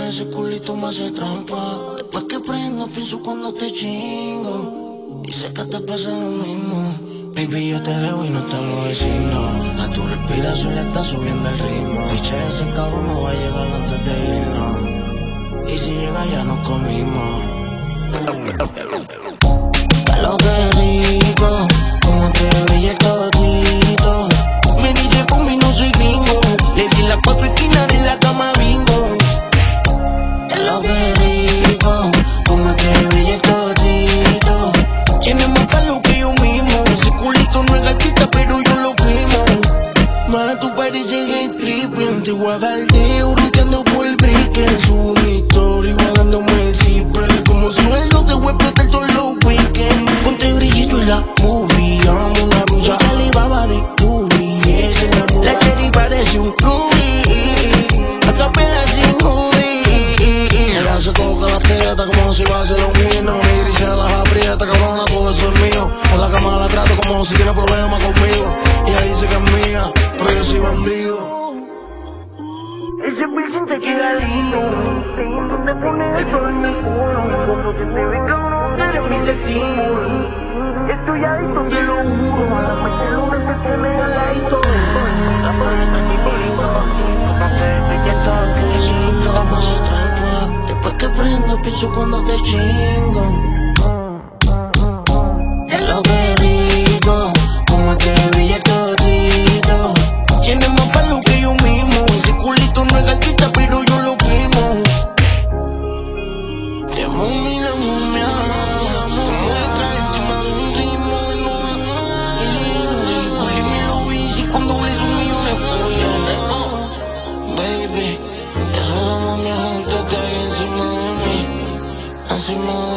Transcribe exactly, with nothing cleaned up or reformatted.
ese culito me hace trampa. Después que prendo pienso cuando te chingo, y sé que te pasa lo mismo. Baby, yo te leo y no te lo vecino. A tu respiración le está subiendo el ritmo. Echa ese cabrón no va a llegar antes de irnos, y si llega ya nos comimos. Lo que rico, como te brilla el todito. Me dice por mí no soy gringo, le di las cuatro esquinas de la cama bingo. Lo que rico, como te brilla el todito. Tiene más palo que yo mismo. Ese culito no es gatita, pero yo lo firmo. Más tú pareces hate tripping. Te voy a dar de ruteando por el brick. Subo mi historia guardándome el zipper. Como sueldo te voy a explotar todos los weekends. Ponte brillito en la movie. Amo una rusa que Alibaba de movie. Esa es la muda. La Cherry parece un Ruby. A capela sin hoodie. Ella se toca la teta como si va a ser un himno. Mi gris se las aprieta, cabrona, todo eso es mío. En la cama la trato como si tiene problemas conmigo. Ella dice que es mía, pero yo soy bandido. Ese piercing te queda lindo. Donde pones el sol en el culo. Cuando te te ve cabrón, eres mi sexy. Estoy adicto, te lo juro. A la mente el lunes te tiene al ladito. La paleta ni bonito. No sé de qué tal. Ese culito me hace trampa. Después que prendo pienso cuando te chingo. Es lo que rico, como te brilla el todito. Tiene más palo que yo mismo. Ese culito no es gatita, pero yo lo firmo. Te mumi la momia, como está encima de un ritmo de nuevo. Y Juli me lo bici con doble sus millones pollas. Baby, eso es la momia, gente, te hay encima de mí, encima de mí.